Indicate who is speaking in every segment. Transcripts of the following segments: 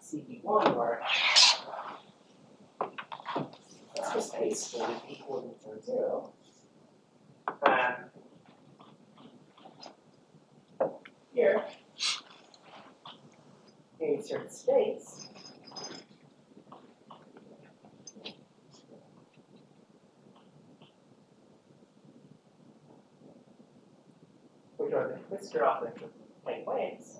Speaker 1: CP1 where the space will be equal to 0. Here, we insert states. Which are the twistor objects of plane waves.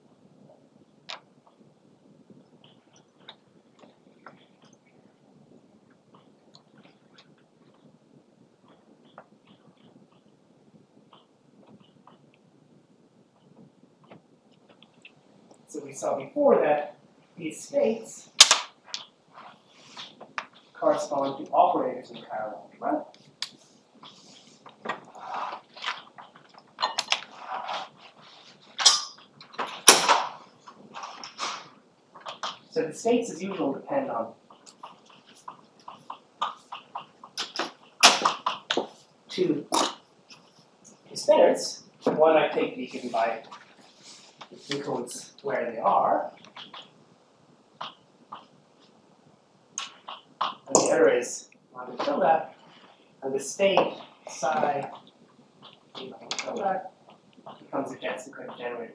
Speaker 1: So we saw before that these states correspond to operators in chiral algebra. So the states, as usual, depend on two spinors. One I take to be given by encodes where they are. And the other is lambda tilde, and the state psi lambda tilde becomes a Jensen credit generating.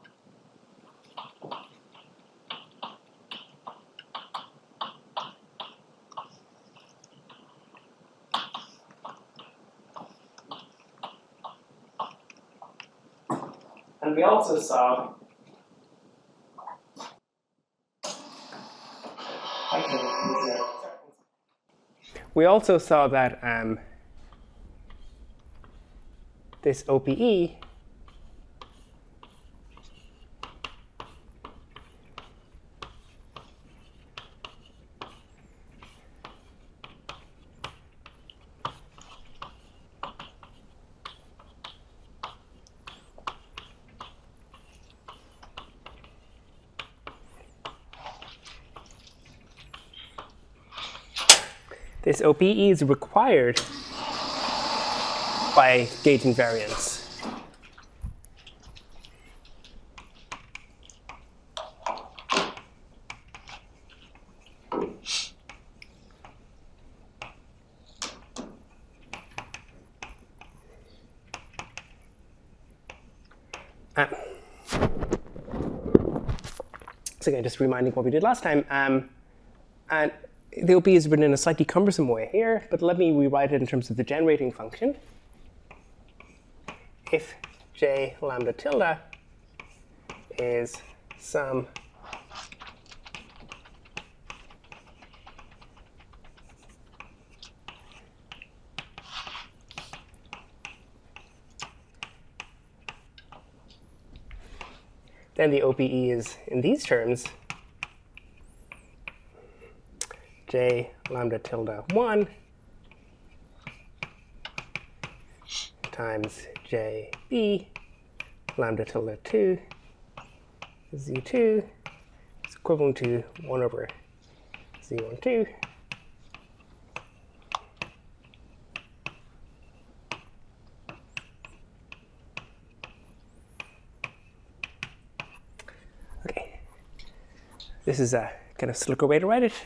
Speaker 1: And we also saw that this OPE this OPE is required by gauge invariance. So again, just reminding what we did last time. And the OP is written in a slightly cumbersome way here, but let me rewrite it in terms of the generating function. If j lambda tilde is some then the OPE is, in these terms, j lambda tilde 1 times jb lambda tilde 2 z2 is equivalent to 1 over z12. Okay, this is a kind of slicker way to write it.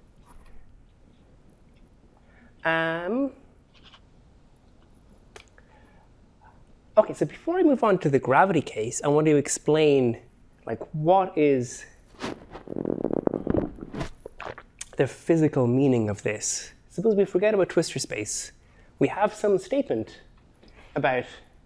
Speaker 1: Okay, so before I move on to the gravity case, I want to explain what is the physical meaning of this. Suppose we forget about twistor space. We have some statement about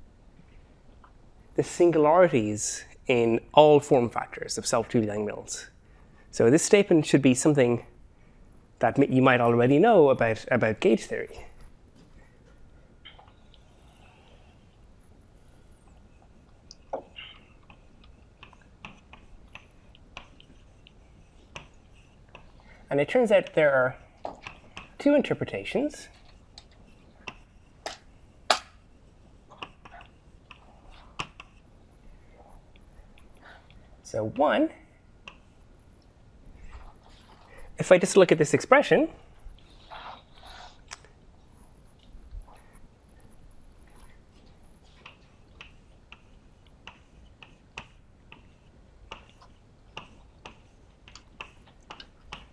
Speaker 1: the singularities in all form factors of self-2 Yang-Mills. So this statement should be something that you might already know about gauge theory. And it turns out there are two interpretations. So one, if I just look at this expression,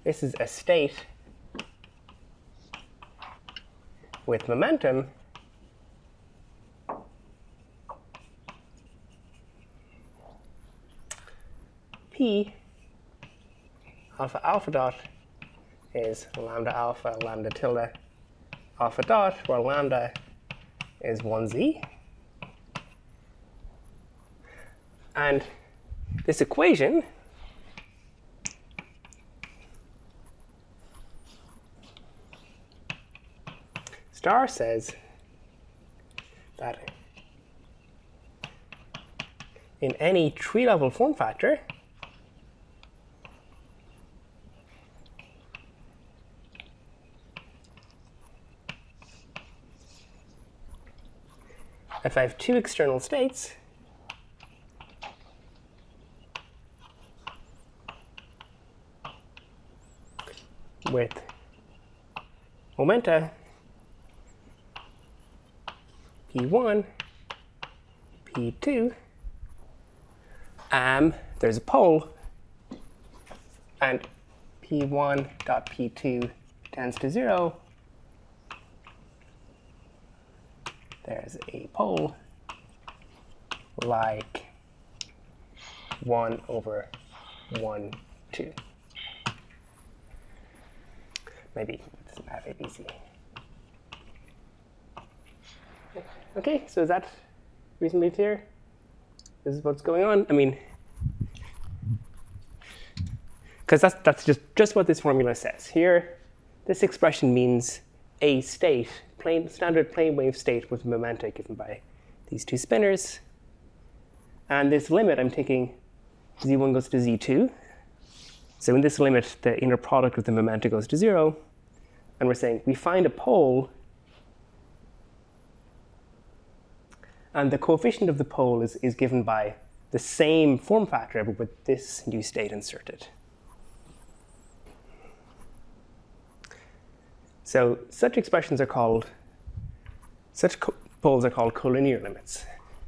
Speaker 1: this is a state with momentum P alpha alpha dot is lambda alpha lambda tilde alpha dot, where lambda is 1z. And this equation star says that in any tree-level form factor, if I have two external states, with momenta P1, P2, there's a pole, and P1 dot P2 tends to 0. There's a pole like 1 over 1, 2. Maybe it's math ABC. Okay, so is that reasonably clear? This is what's going on. I mean, because that's just what this formula says. Here, this expression means a state, standard plane wave state with momenta given by these two spinors. And this limit, I'm taking z1 goes to z2. So in this limit, the inner product with the momenta goes to 0. And we're saying we find a pole, and the coefficient of the pole is given by the same form factor, but with this new state inserted. So such expressions are called, such poles are called collinear limits.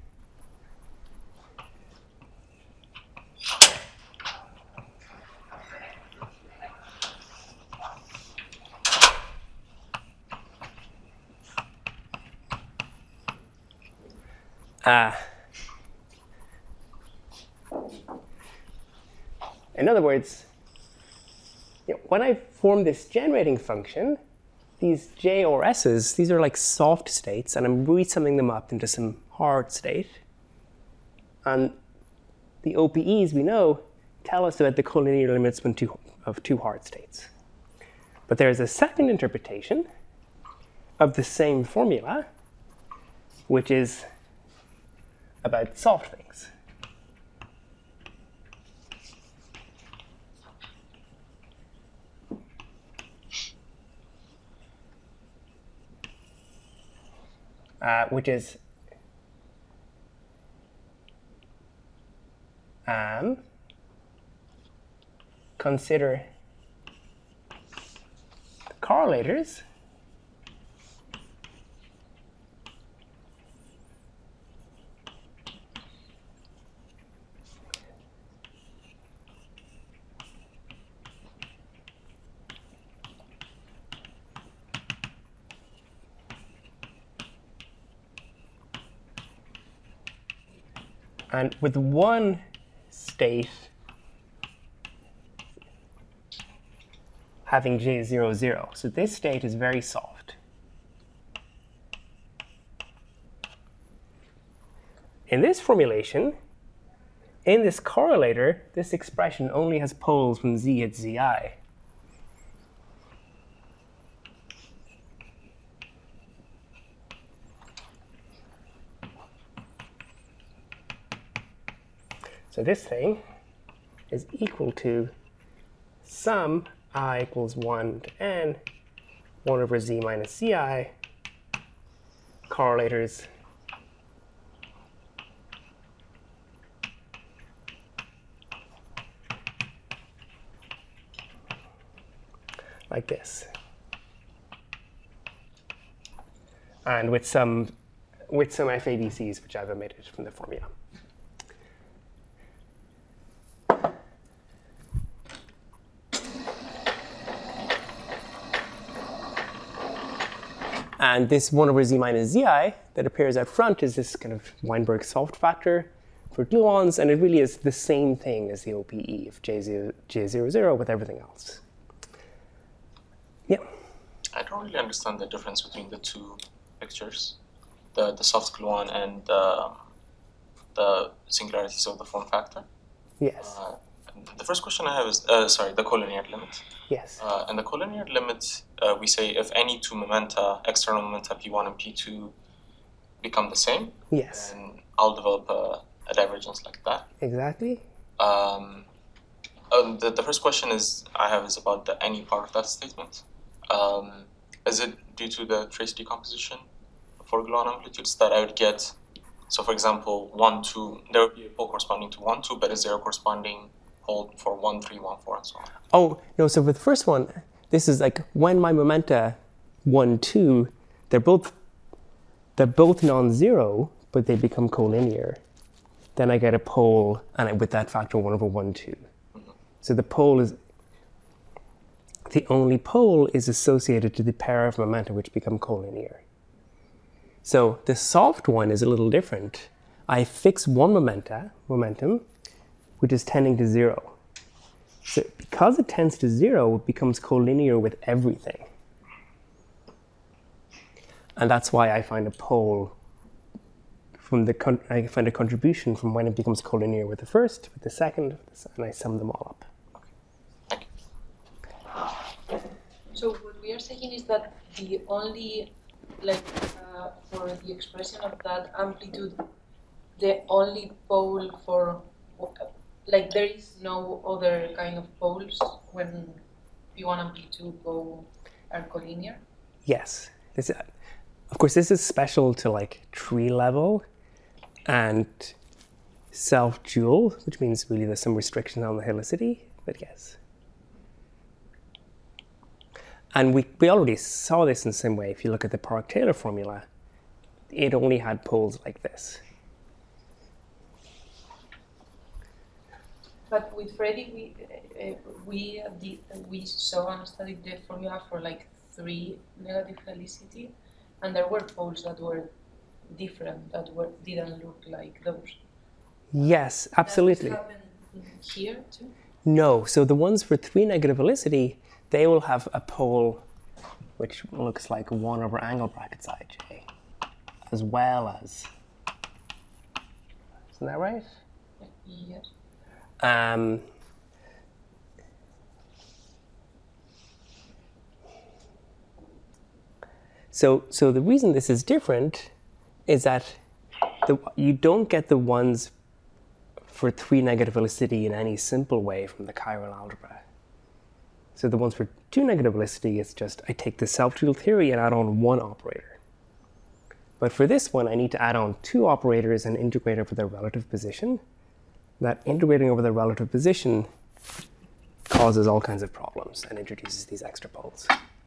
Speaker 1: In other words, when I form this generating function, these J or S's, these are like soft states, and I'm resumming them up into some hard state. And the OPEs, we know, tell us about the collinear limits of two hard states. But there's a second interpretation of the same formula, which is about soft things. Which is consider the correlators and with one state having J0, 0. So this state is very soft. In this formulation, in this correlator, this expression only has poles when Z hits Zi. So this thing is equal to sum I equals 1 to n, 1 over Z minus Ci, correlators like this. And with some FABCs, which I've omitted from the formula. And this 1 over z minus zi that appears out front is this kind of Weinberg soft factor for gluons, and it really is the same thing as the OPE of J00 with everything else. Yeah.
Speaker 2: I don't really understand the difference between the two pictures, the soft gluon and the singularities of the form factor.
Speaker 1: Yes.
Speaker 2: The first question I have is, the collinear limit.
Speaker 1: Yes.
Speaker 2: And the collinear limit, we say if any two momenta, external momenta P1 and P2, become the same,
Speaker 1: yes,
Speaker 2: then I'll develop a divergence like that.
Speaker 1: Exactly.
Speaker 2: The first question is about the any part of that statement. Is it due to the trace decomposition for gluon amplitudes that I would get? So, for example, 1, 2, there would be a pole corresponding to 1, 2, but a 0 corresponding pole for 1, 3, 1, 4, and so on.
Speaker 1: Oh, no, so for the first one, this is like when my momenta 1, 2, they're both non-zero, but they become collinear. Then I get a pole, and with that factor 1 over 1, 2. Mm-hmm. So the only pole is associated to the pair of momenta which become collinear. So the soft one is a little different. I fix one momentum, which is tending to 0. So because it tends to 0, it becomes collinear with everything. And that's why I find a pole I find a contribution from when it becomes collinear with the first, with the second, and I sum them all up.
Speaker 2: Okay.
Speaker 3: So what we are saying is that the only, for the expression of that amplitude, the only pole for, there is no other kind of poles when P1 and P2 are collinear?
Speaker 1: Yes. Of course, this is special to tree level and self-dual, which means really there's some restriction on the helicity, but yes. And we already saw this in some way. If you look at the Park-Taylor formula, it only had poles like this.
Speaker 3: But with Freddie, we saw and studied the formula for 3 negative helicity, and there were poles that were different, that didn't look like those.
Speaker 1: Yes, absolutely.
Speaker 3: Does this happen here too?
Speaker 1: No, so the ones for 3 negative helicity, they will have a pole which looks like 1 over angle brackets ij, as well as, isn't that right?
Speaker 3: Yes.
Speaker 1: So the reason this is different is that you don't get the ones for 3 negative helicity in any simple way from the chiral algebra. So the ones for 2 negative helicity, it's just I take the self-dual theory and add on 1 operator. But for this one, I need to add on 2 operators and integrate over their relative position. That integrating over their relative position causes all kinds of problems and introduces these extra poles.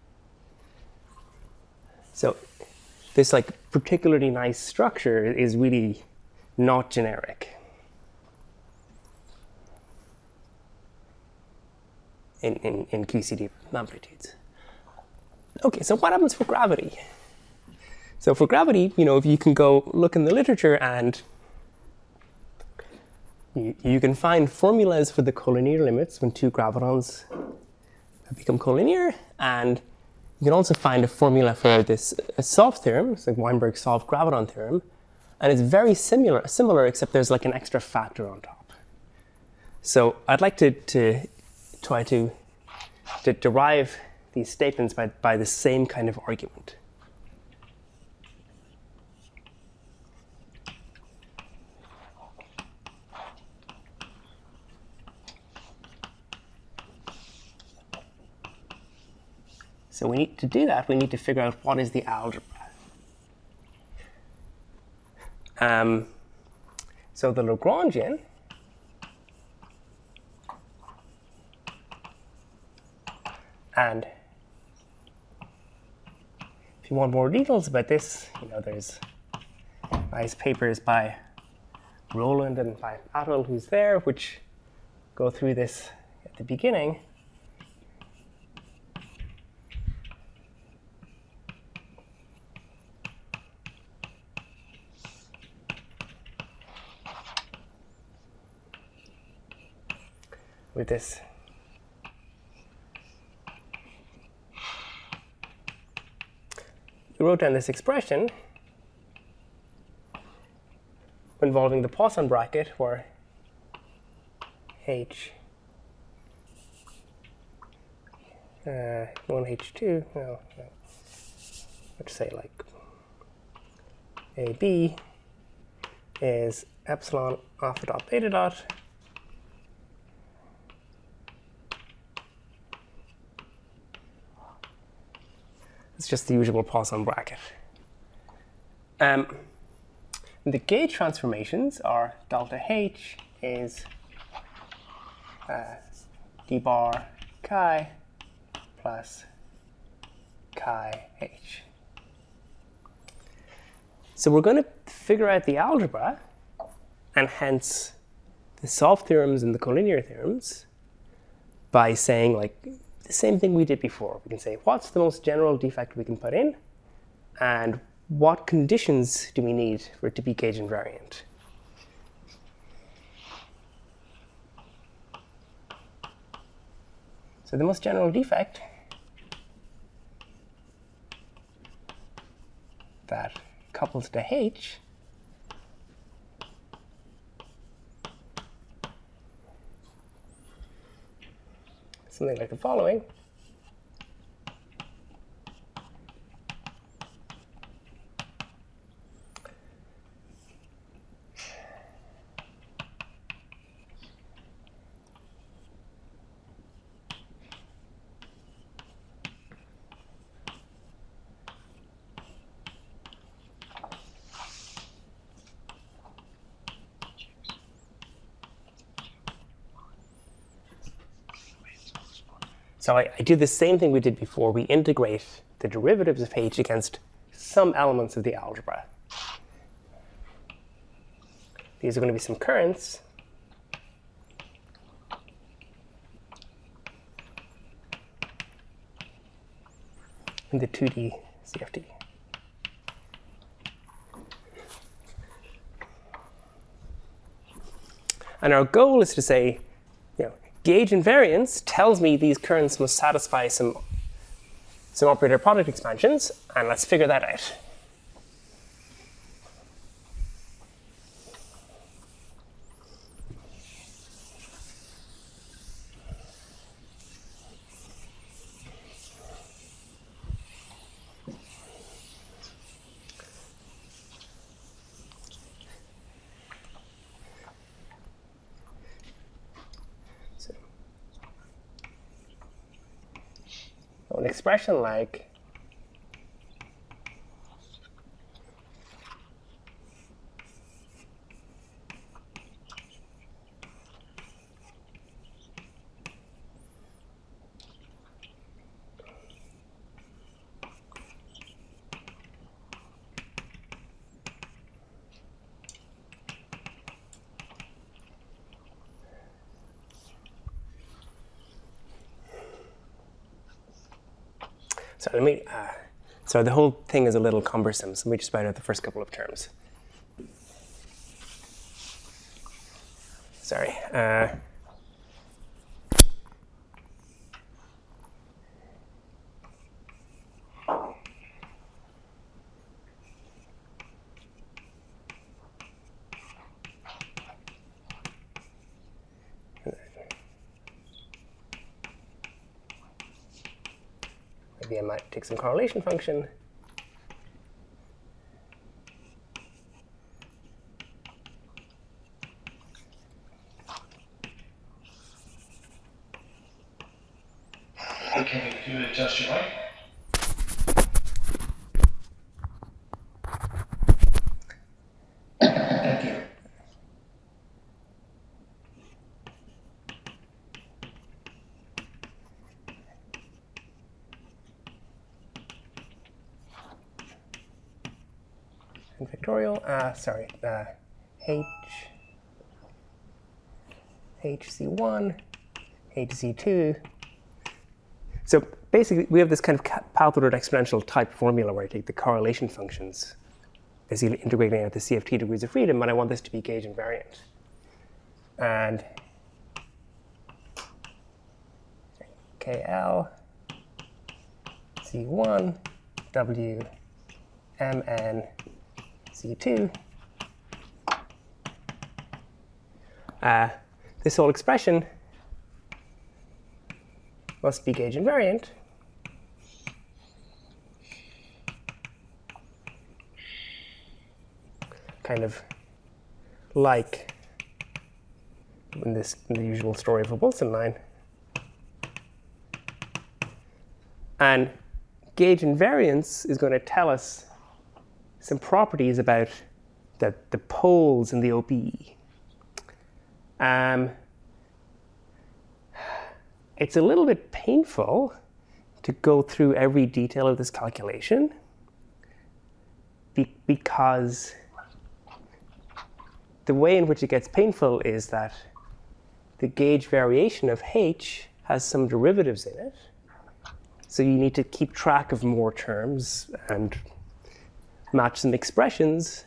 Speaker 1: So this particularly nice structure is really not generic in QCD amplitudes. Okay, so what happens for gravity? So for gravity, if you can go look in the literature and you can find formulas for the collinear limits when 2 gravitons become collinear, and you can also find a formula for this soft theorem. It's like Weinberg's soft graviton theorem, and it's very similar except there's an extra factor on top. So I'd like to try to derive these statements by the same kind of argument. So we need to do that, we need to figure out what is the algebra. So the Lagrangian and if you want more details about this, there's nice papers by Roland and by Attal, who's there, which go through this at the beginning. with this. We wrote down this expression involving the Poisson bracket where H 1H2, no, let's say like AB is epsilon alpha dot beta dot it's just the usual Poisson bracket. The gauge transformations are delta H is d bar chi plus chi H. So we're going to figure out the algebra and hence the soft theorems and the collinear theorems by saying like the same thing we did before. We can say what's the most general defect we can put in and what conditions do we need for it to be gauge invariant. So the most general defect that couples to H something like the following. So I do the same thing we did before. We integrate the derivatives of H against some elements of the algebra. These are going to be some currents. In the 2D CFT. And our goal is to say, gauge invariance tells me these currents must satisfy some operator product expansions, and let's figure that out. An expression like so the whole thing is a little cumbersome, so let me just write out the first couple of terms. Sorry. Maybe I might take some correlation function.
Speaker 4: Okay, can you adjust your mic? Thank you.
Speaker 1: And factorial, HC1, HC2. So basically, we have this kind of path-ordered exponential type formula where I take the correlation functions, basically integrating out the CFT degrees of freedom, and I want this to be gauge invariant. And KL Z1 W MN Z2. This whole expression must be gauge invariant kind of like in the usual story of a Wilson line. And gauge invariance is going to tell us some properties about the poles in the OPE. It's a little bit painful to go through every detail of this calculation because the way in which it gets painful is that the gauge variation of H has some derivatives in it. So you need to keep track of more terms and match some expressions.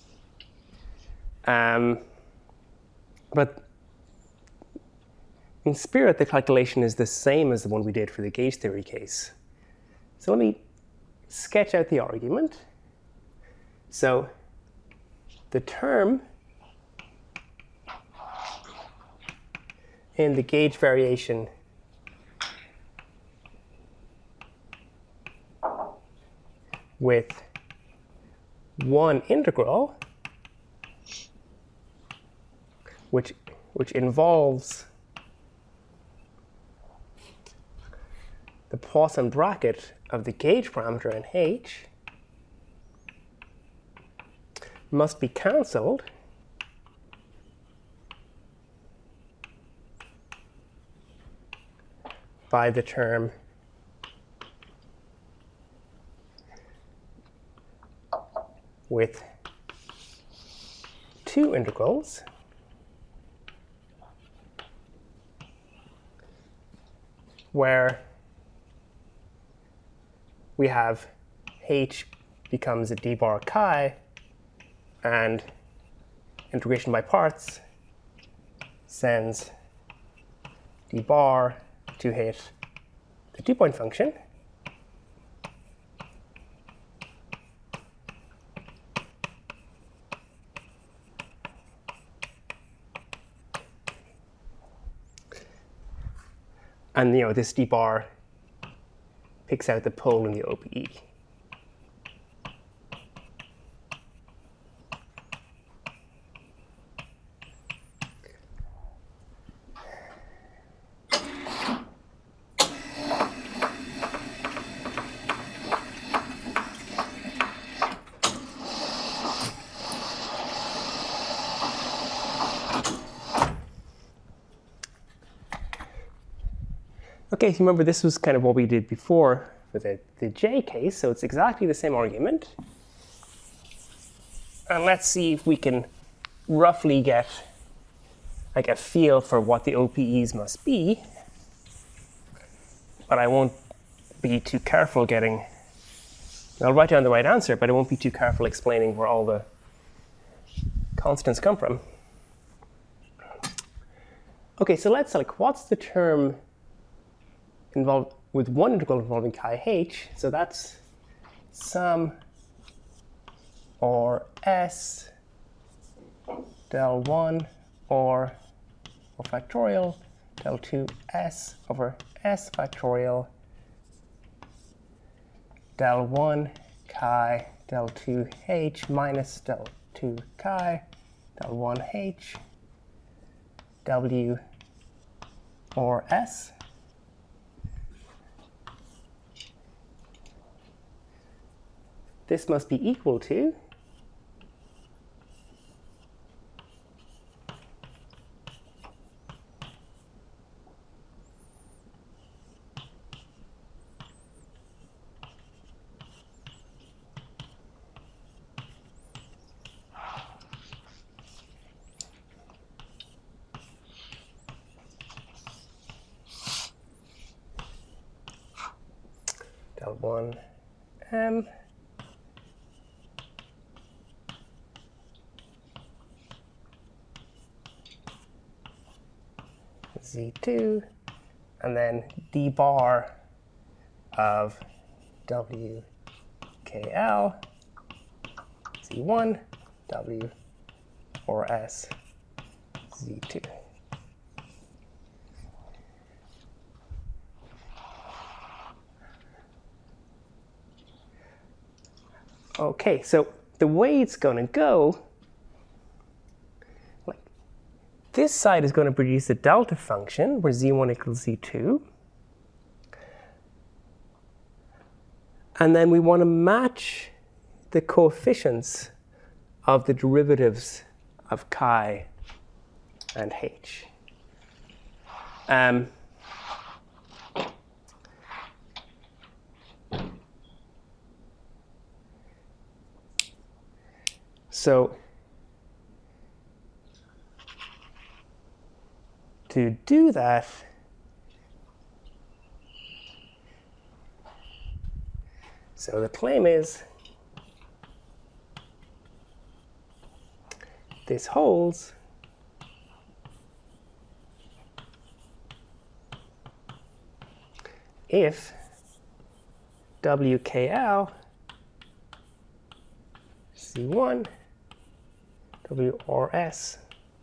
Speaker 1: But in spirit, the calculation is the same as the one we did for the gauge theory case. So let me sketch out the argument. So the term in the gauge variation with one integral, which involves the Poisson bracket of the gauge parameter in H, must be cancelled by the term with two integrals where we have H becomes a d bar chi and integration by parts sends d bar to hit the 2-point function. And this d bar picks out the pole in the OPE. Okay, so remember this was kind of what we did before for the J case, so it's exactly the same argument. And let's see if we can roughly get like a feel for what the OPEs must be. But I won't be too careful I'll write down the right answer, but I won't be too careful explaining where all the constants come from. Okay, so let's what's the term involved with one integral involving chi h? So that's sum or s del 1 or factorial del 2 s over s factorial del 1 chi del 2 h minus del 2 chi del 1 h w or s. This must be equal to del 1 m Z2 and then d bar of WKL Z1 W or S Z2. Okay, so the way it's going to go, like this side is going to produce a delta function where Z1 equals Z2. And then we want to match the coefficients of the derivatives of chi and h. So to do that, so the claim is this holds if WKL Z1 W or S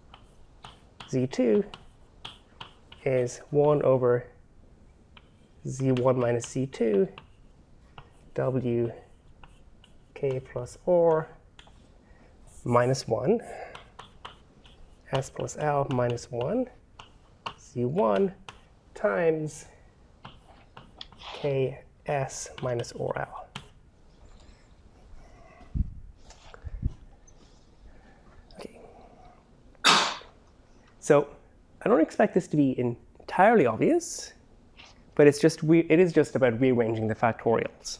Speaker 1: Z2 is 1 over Z1 minus Z2 W K plus or minus 1 S plus L minus 1 Z1 times KS minus or L. So I don't expect this to be entirely obvious, but it is just about rearranging the factorials.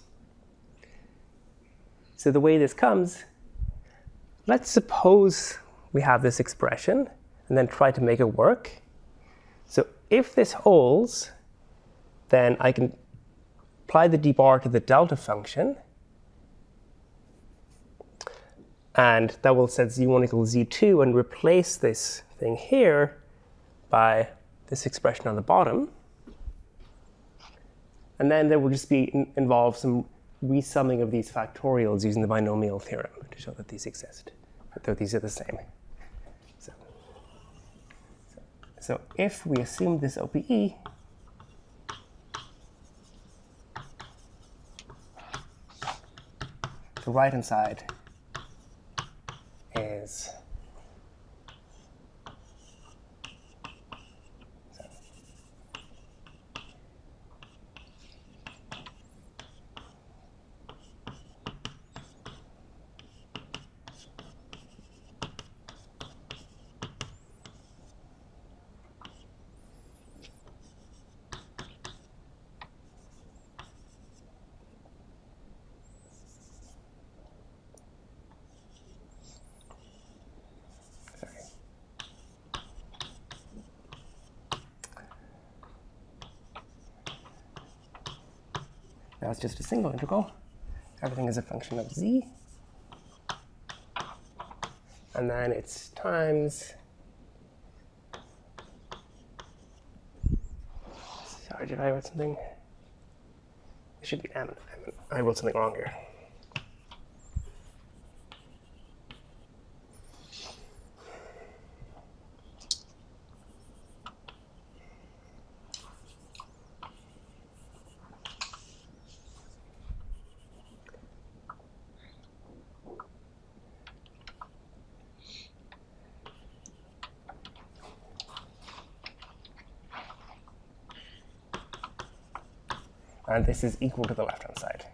Speaker 1: So the way this comes, let's suppose we have this expression and then try to make it work. So if this holds, then I can apply the d bar to the delta function, and that will set z1 equals z2 and replace this thing here by this expression on the bottom. And then there will just be involve some resumming of these factorials using the binomial theorem to show that these exist, that these are the same. So if we assume this OPE, the right-hand side is now it's just a single integral. Everything is a function of z. And then it's times, sorry, did I write something? It should be m. I wrote something wrong here. And this is equal to the left-hand side.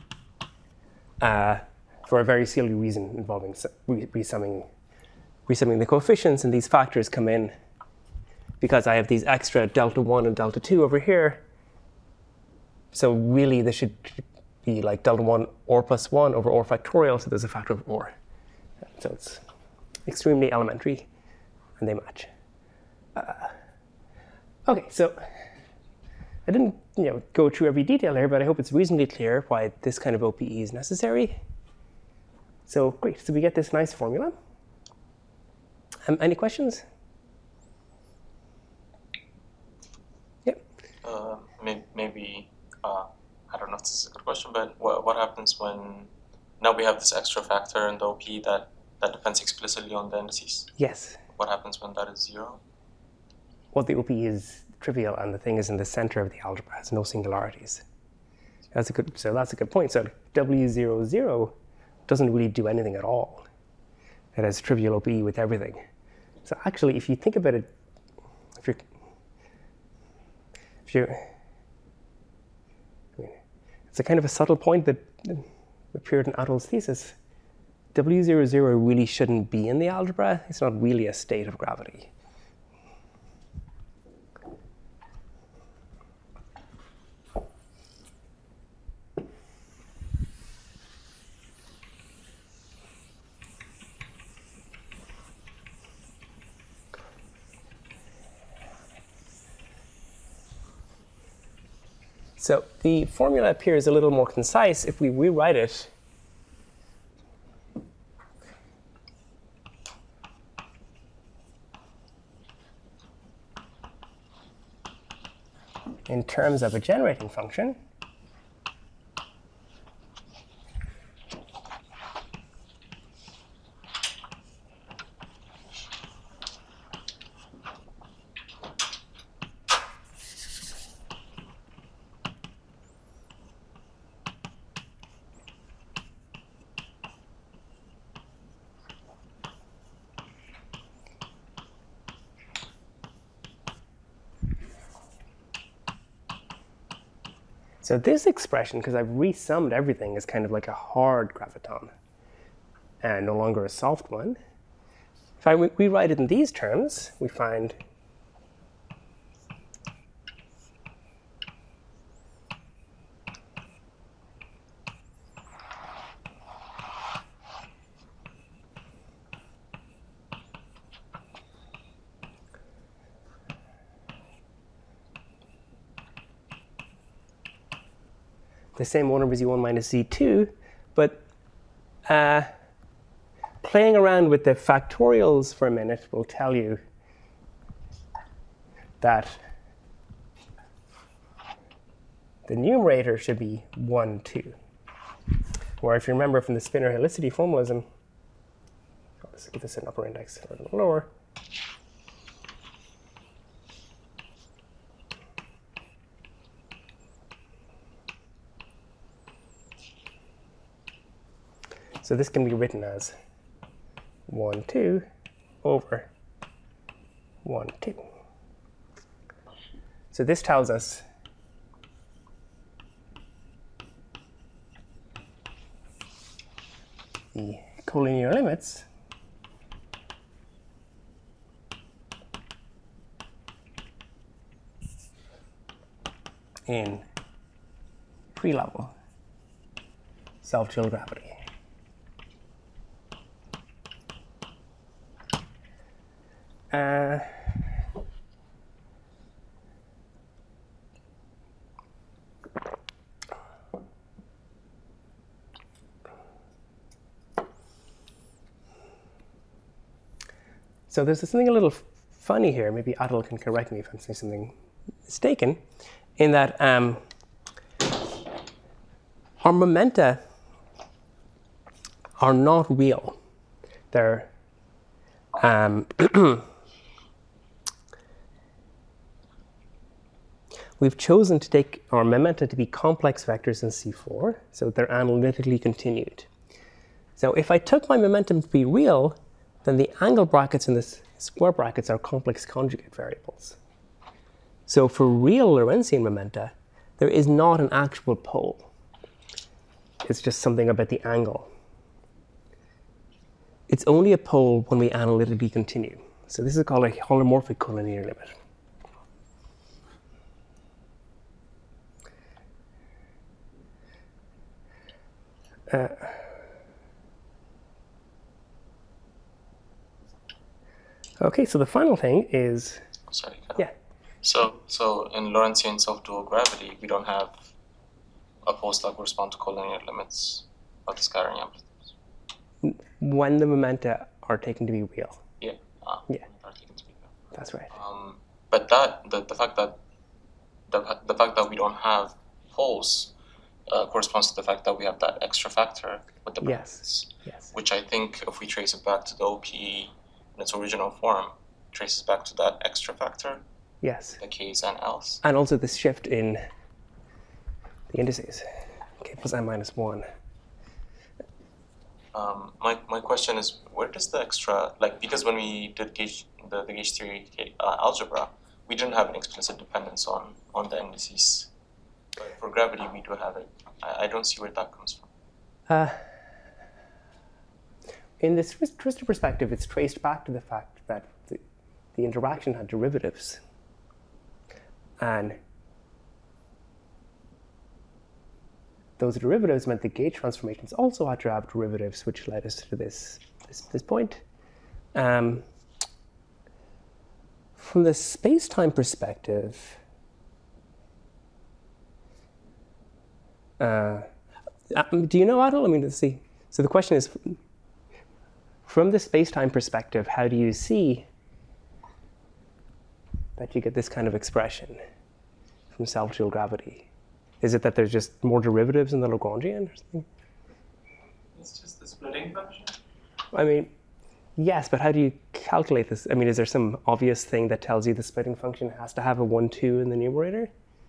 Speaker 1: For a very silly reason involving resumming the coefficients, and these factors come in because I have these extra delta 1 and delta 2 over here. So really this should be like delta 1 or plus 1 over or factorial, so there's a factor of or. So it's extremely elementary, and they match. Okay, so I didn't go through every detail here, but I hope it's reasonably clear why this kind of OPE is necessary. So great, so we get this nice formula. Any questions? Yep.
Speaker 2: maybe, I don't know if this is a good question, but what happens when now we have this extra factor in the OP that depends explicitly on the indices?
Speaker 1: Yes.
Speaker 2: What happens when that is 0?
Speaker 1: Well, the OP is trivial, and the thing is in the center of the algebra, has no singularities. That's a good point. So W00 doesn't really do anything at all. It has trivial OP with everything. So actually, if you think about it, it's a kind of a subtle point that appeared in Adol's thesis. W00 really shouldn't be in the algebra. It's not really a state of gravity. So the formula appears a little more concise if we rewrite it in terms of a generating function. So this expression, because I've resummed everything, is kind of like a hard graviton and no longer a soft one. If I rewrite it in these terms, we find the same 1 over z1 minus z2, but playing around with the factorials for a minute will tell you that the numerator should be 1, 2. Or if you remember from the spinor helicity formalism, let's give this an upper index or a little lower. So this can be written as 1, 2 over 1, 2. So this tells us the collinear limits in free level self-chill gravity. So there's something a little funny here. Maybe Adol can correct me if I'm saying something mistaken, in that our momenta are not real. They're we've chosen to take our momenta to be complex vectors in C4, so they're analytically continued. So if I took my momentum to be real, then the angle brackets in the square brackets are complex conjugate variables. So for real Lorentzian momenta, there is not an actual pole. It's just something about the angle. It's only a pole when we analytically continue. So this is called a holomorphic collinear limit. Okay, so the final thing is...
Speaker 2: Sorry.
Speaker 1: Yeah.
Speaker 2: So in Lorentzian self-dual gravity, we don't have a poles that correspond to collinear limits of the scattering amplitudes.
Speaker 1: When the momenta are taken to be real.
Speaker 2: Yeah.
Speaker 1: Yeah.
Speaker 2: Are taken to be real.
Speaker 1: That's right.
Speaker 2: But that the fact that the fact that we don't have poles corresponds to the fact that we have that extra factor with the brackets,
Speaker 1: Yes.
Speaker 2: which I think if we trace it back to the OPE in its original form, traces back to that extra factor,
Speaker 1: Yes.
Speaker 2: the K's and L's.
Speaker 1: And also this shift in the indices, k plus n minus 1.
Speaker 2: My question is, where does the extra, like, because when we did the gauge theory algebra, we didn't have an explicit dependence on the indices. But for gravity, we do have it. I don't see where that comes from.
Speaker 1: In this twistor perspective, it's traced back to the fact that the interaction had derivatives. And those derivatives meant the gauge transformations also had to have derivatives, which led us to this point. From the space-time perspective, do you know, Adil? I mean, let's see. So the question is, from the space-time perspective, how do you see that you get this kind of expression from self-dual gravity? Is it that there's just more derivatives in the Lagrangian or something?
Speaker 4: It's just the splitting function.
Speaker 1: I mean, yes, but how do you calculate this? I mean, is there some obvious thing that tells you the splitting function has to have a 1, 2 in the numerator?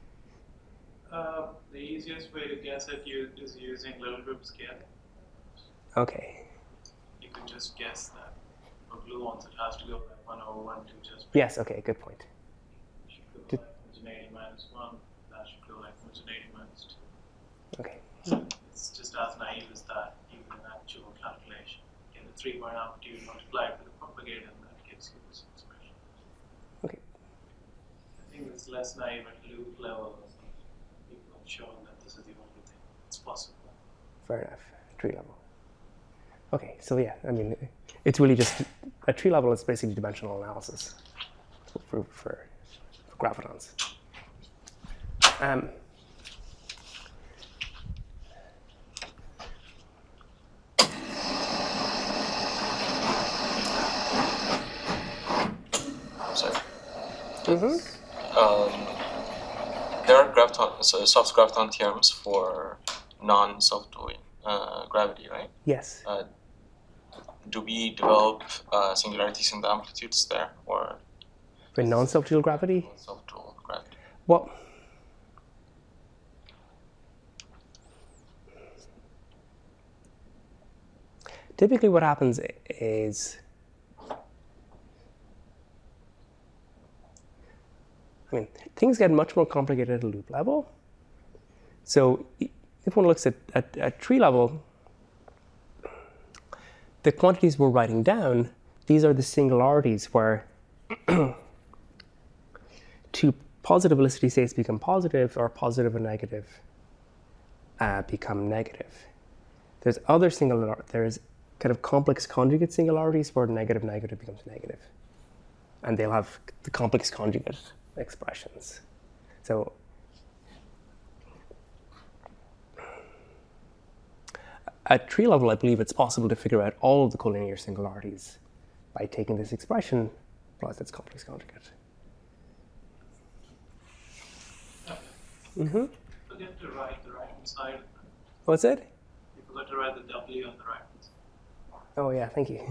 Speaker 4: The easiest way to guess it is using little group scale.
Speaker 1: Okay.
Speaker 4: You can just guess that for blue ones it has to go like 1 over 1 to just.
Speaker 1: Yes, okay, good point.
Speaker 4: It should go like 180 minus 1. That should go like 180 minus 2.
Speaker 1: Okay.
Speaker 4: It's just as naive as that, even in actual calculation. Get the 3-point amplitude multiplied with the propagator, and that gives you this expression.
Speaker 1: Okay.
Speaker 4: I think it's less naive at loop level. People have shown that this is the only thing that's possible.
Speaker 1: Fair enough. Tree level. Okay, so yeah, I mean, it's really just at tree level. It's basically dimensional analysis for gravitons.
Speaker 2: Sorry.
Speaker 1: Mm-hmm.
Speaker 2: There are soft graviton theorems for non-self-dual gravity, right?
Speaker 1: Yes.
Speaker 2: Do we develop singularities in the amplitudes there, or
Speaker 1: For non-self-dual gravity?
Speaker 2: self-dual gravity?
Speaker 1: Well, typically what happens is, I mean, things get much more complicated at a loop level. So if one looks at tree level, the quantities we're writing down, these are the singularities where two positive velocity states become positive, or positive and negative become negative. There's other there's kind of complex conjugate singularities where negative becomes negative. And they'll have the complex conjugate expressions. So at tree level, I believe it's possible to figure out all of the collinear singularities by taking this expression plus its complex conjugate. Mm-hmm.
Speaker 4: Forget to write the right-hand side.
Speaker 1: What's it?
Speaker 4: You forgot to write the W on the right-hand side.
Speaker 1: Oh yeah, thank you.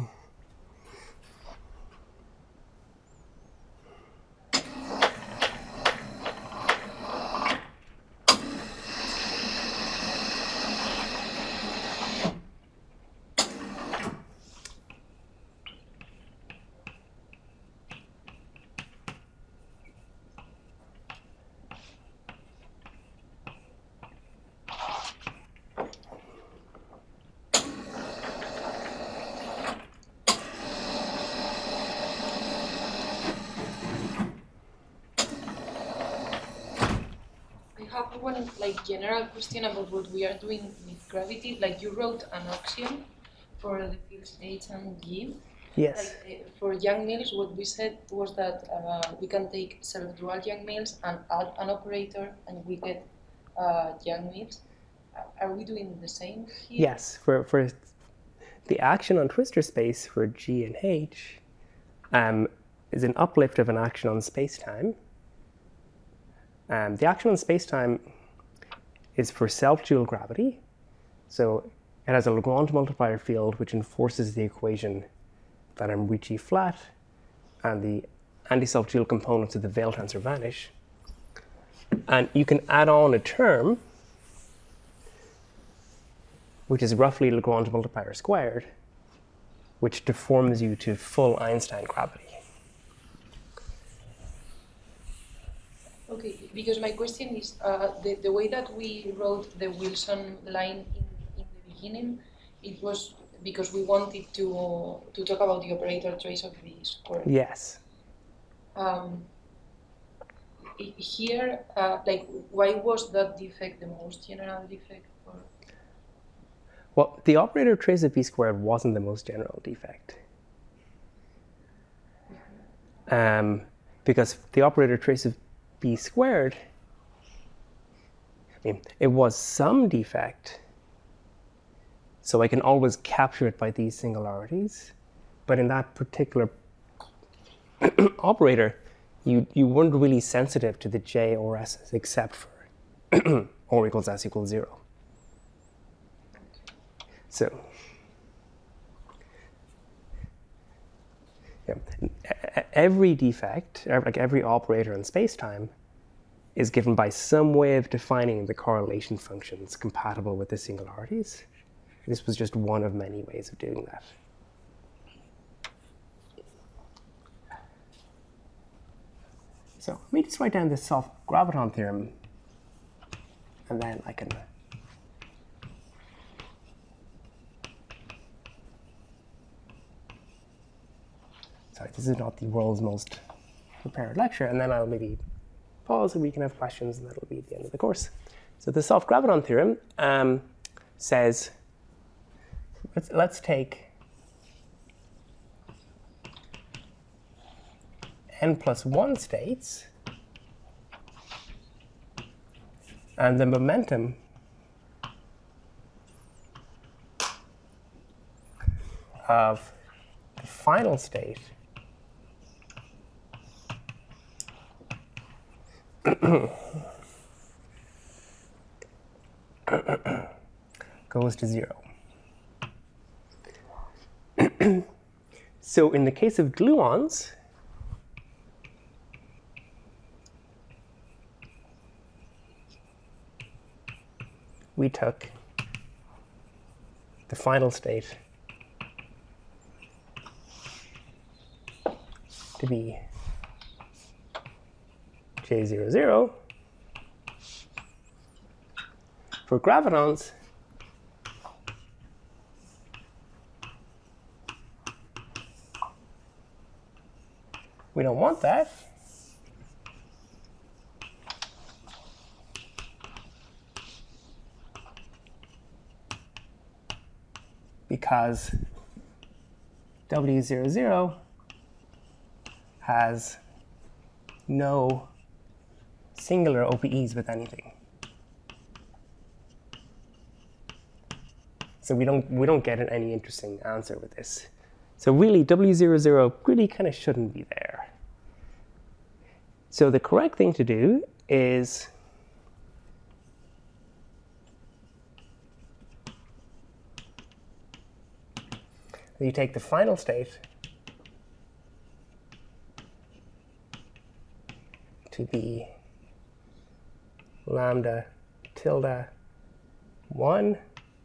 Speaker 3: I have one general question about what we are doing with gravity. Like you wrote an axiom for the fields H and G.
Speaker 1: Yes.
Speaker 3: For Young-Mills, what we said was that we can take self-dual Young-Mills and add an operator, and we get Young-Mills. Are we doing the same here?
Speaker 1: Yes. For the action on twistor space for G and H is an uplift of an action on space-time. The action on spacetime is for self-dual gravity. So it has a Lagrange multiplier field which enforces the equation that I'm Ricci flat, and the anti-self-dual components of the Veil tensor vanish. And you can add on a term which is roughly Lagrange multiplier squared, which deforms you to full Einstein gravity.
Speaker 3: Okay, because my question is, the way that we wrote the Wilson line in the beginning, it was because we wanted to talk about the operator trace of the square.
Speaker 1: Yes.
Speaker 3: Here, like, why was that defect the most general defect? Or?
Speaker 1: Well, the operator trace of b squared wasn't the most general defect. Because the operator trace of b squared, I mean, it was some defect, so I can always capture it by these singularities. But in that particular operator, you weren't really sensitive to the j or s's except for or equals s equals 0. So, yeah, every defect, like every operator in spacetime, is given by some way of defining the correlation functions compatible with the singularities. This was just one of many ways of doing that. So let me just write down this self-graviton theorem, and then I can sorry, this is not the world's most prepared lecture, and then I'll maybe pause and we can have questions, and that'll be the end of the course. So the self-graviton theorem says, let's take n+1 states, and the momentum of the final state goes to 0. So in the case of gluons, we took the final state to be J00. For gravitons, we don't want that. Because W00 has no singular OPEs with anything. So we don't get any interesting answer with this. So really, W00 really kind of shouldn't be there. So the correct thing to do is you take the final state to be lambda tilde 1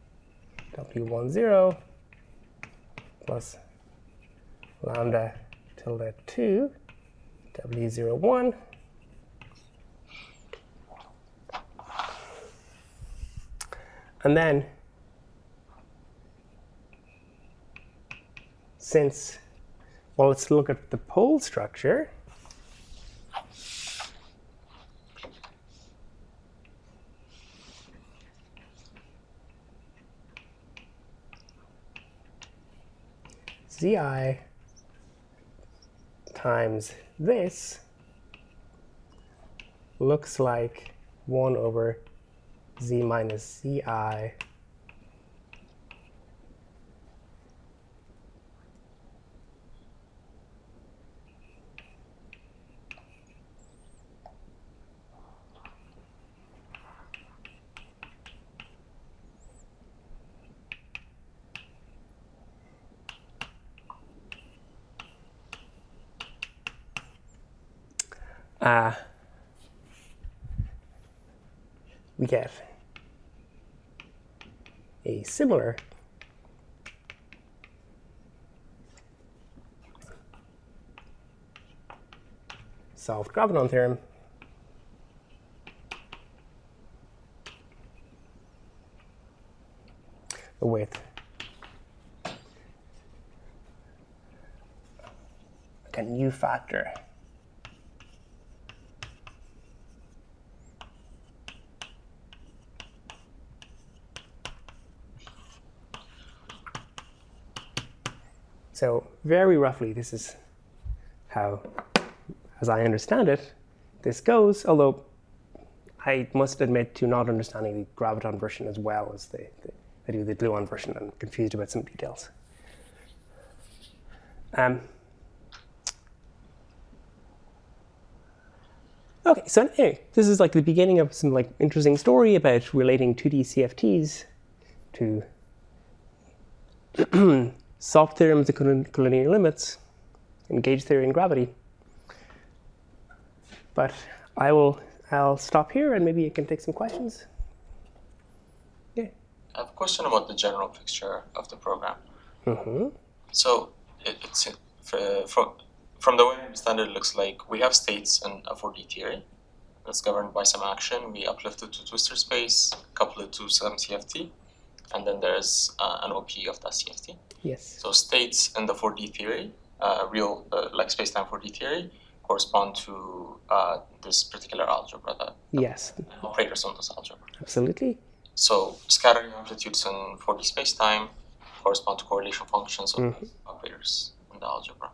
Speaker 1: W10 plus lambda tilde 2 W01 and then well, let's look at the pole structure. Zi times this looks like 1 over z minus Zi we get a similar solved graviton theorem with a new factor So very roughly, this is how, as I understand it, this goes, although I must admit to not understanding the graviton version as well as I do the gluon version. I'm confused about some details. Okay, so anyway, this is like the beginning of some like interesting story about relating 2D CFTs to soft theorems of collinear limits in gauge theory and gravity. But I'll stop here and maybe you can take some questions. Yeah.
Speaker 2: I have a question about the general picture of the program.
Speaker 1: Mm-hmm.
Speaker 2: So it's from the way I understand it, it looks like we have states in a 4D theory that's governed by some action. We uplift it to twistor space, couple it to some CFT, and then there's an OP of that CFT.
Speaker 1: Yes.
Speaker 2: So states in the 4D theory, real like space-time 4D theory, correspond to this particular algebra that
Speaker 1: Yes.
Speaker 2: operators on this algebra.
Speaker 1: Absolutely.
Speaker 2: So scattering amplitudes in 4D space-time correspond to correlation functions of operators in the algebra.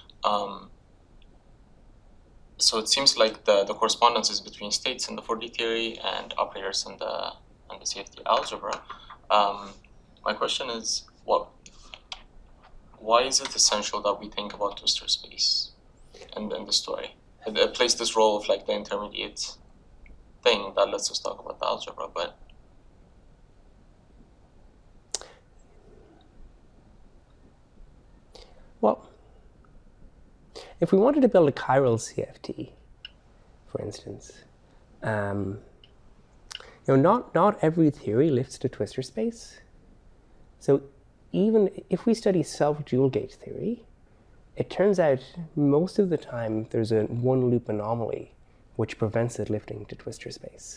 Speaker 2: So it seems like the correspondence is between states in the 4D theory and operators in the CFT algebra. My question is, why is it essential that we think about twistor space in the story? It plays this role of like the intermediate thing that lets us talk about the algebra, but
Speaker 1: well, if we wanted to build a chiral CFT, for instance, not every theory lifts to twistor space. So even if we study self-dual gauge theory, it turns out most of the time there's a one-loop anomaly which prevents it lifting to twistor space.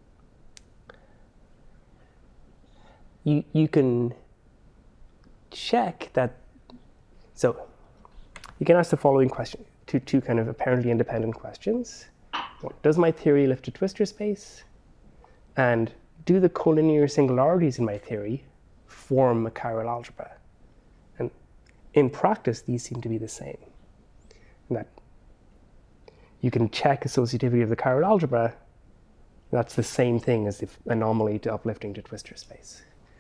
Speaker 1: You can check that. So you can ask the following question, two kind of apparently independent questions. Does my theory lift to twistor space? And do the collinear singularities in my theory form a chiral algebra? And in practice, these seem to be the same. And that you can check associativity of the chiral algebra. That's the same thing as the anomaly to uplifting to twistor space.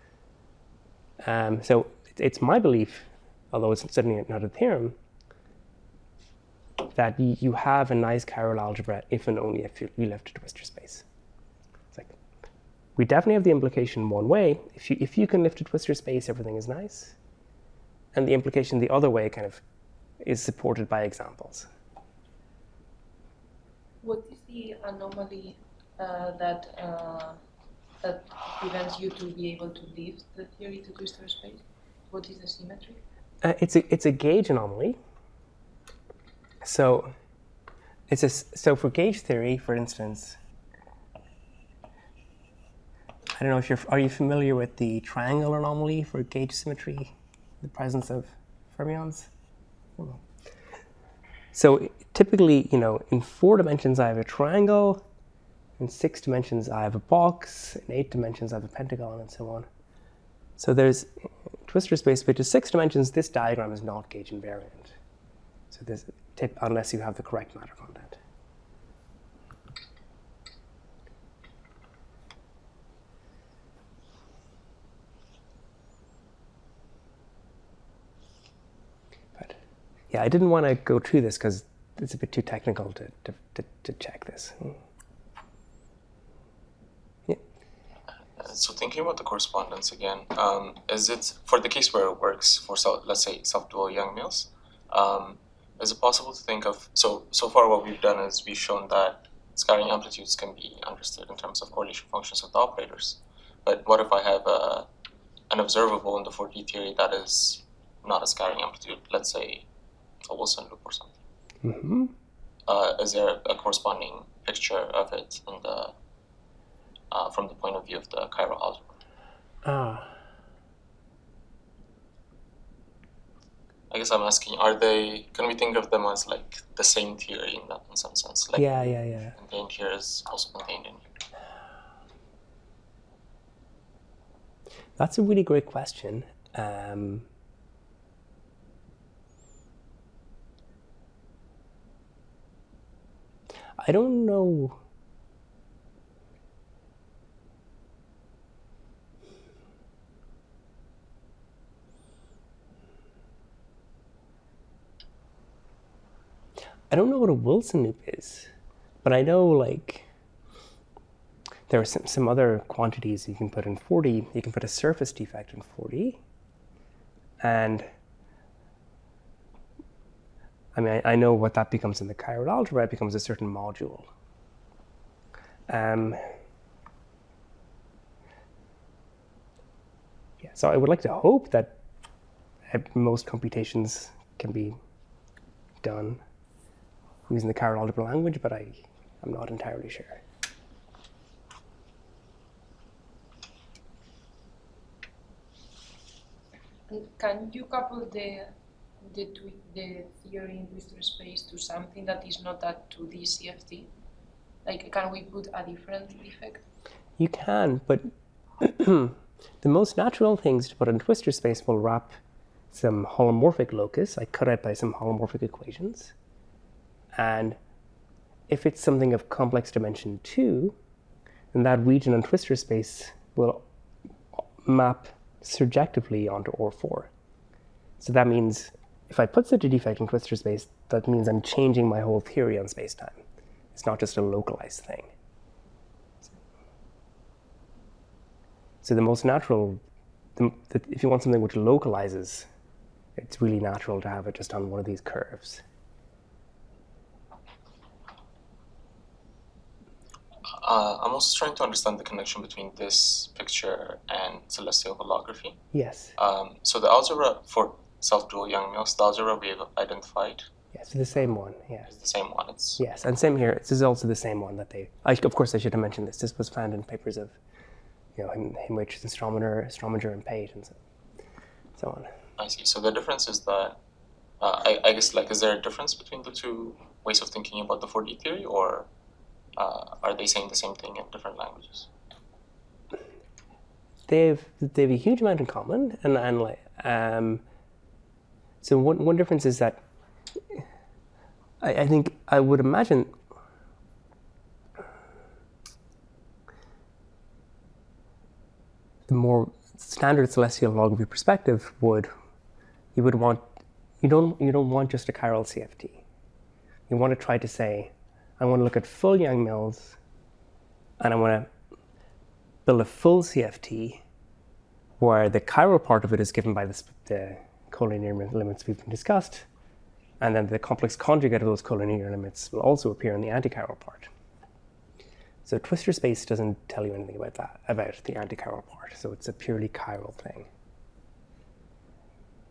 Speaker 1: So it's my belief, although it's certainly not a theorem, that you have a nice chiral algebra if and only if you lift to twistor space. It's like, we definitely have the implication one way. If you can lift to twistor space, everything is nice. And the implication the other way kind of is supported by examples.
Speaker 3: What is the anomaly that prevents you to be able to lift the theory to twistor space? What is the symmetry?
Speaker 1: It's a gauge anomaly. So so for gauge theory, for instance, I don't know if are you familiar with the triangle anomaly for gauge symmetry, the presence of fermions? So typically, in 4 dimensions I have a triangle, in 6 dimensions I have a box, in 8 dimensions I have a pentagon, and so on. So there's twistor space, but to 6 dimensions, this diagram is not gauge invariant. So there's unless you have the correct matter content. But yeah, I didn't want to go through this because it's a bit too technical to check this. Yeah.
Speaker 2: So thinking about the correspondence again, is it for the case where it works for let's say self-dual Young males? is it possible to think of, so far what we've done is we've shown that scattering amplitudes can be understood in terms of correlation functions of the operators. But what if I have an observable in the 4D theory that is not a scattering amplitude, let's say a Wilson loop or something?
Speaker 1: Mm-hmm.
Speaker 2: Is there a corresponding picture of it in the from the point of view of the chiral algebra? I guess I'm asking, can we think of them as like the same theory in some sense? Like
Speaker 1: Yeah.
Speaker 2: contained here is also contained in here.
Speaker 1: That's a really great question. I don't know. I don't know what a Wilson loop is, but I know like there are some other quantities you can put in 4D. You can put a surface defect in 4D, and I mean I know what that becomes in the chiral algebra. It becomes a certain module. Yeah, so I would like to hope that most computations can be done using the chiral algebra language, but I'm not entirely sure.
Speaker 3: And can you couple the theory in twistor space to something that is not a 2D CFT? Like, can we put a different defect?
Speaker 1: You can, but the most natural things to put in twistor space will wrap some holomorphic locus, like cut out by some holomorphic equations. And if it's something of complex dimension 2, then that region in twistor space will map surjectively onto OR4. So that means if I put such a defect in twistor space, that means I'm changing my whole theory on space-time. It's not just a localized thing. So the most natural, if you want something which localizes, it's really natural to have it just on one of these curves.
Speaker 2: I'm also trying to understand the connection between this picture and celestial holography.
Speaker 1: Yes.
Speaker 2: So the algebra for self-dual Yang-Mills, the algebra we have identified.
Speaker 1: Yes, the same one. Yes.
Speaker 2: It's the same one.
Speaker 1: Yes, and same here. This is also the same one that they. Of course, I should have mentioned this. This was found in papers of, Hinrich and Strominger and Pate and so on.
Speaker 2: I see. So the difference is that I guess is there a difference between the two ways of thinking about the 4D theory, or are they saying the same thing in different languages?
Speaker 1: They have a huge amount in common, and so one difference is that I think I would imagine the more standard celestial holography perspective you don't want just a chiral CFT. You want to try to say, I want to look at full Yang-Mills, and I want to build a full CFT where the chiral part of it is given by the collinear limits we've discussed, and then the complex conjugate of those collinear limits will also appear in the antichiral part. So twistor space doesn't tell you anything about that, about the antichiral part, so it's a purely chiral thing.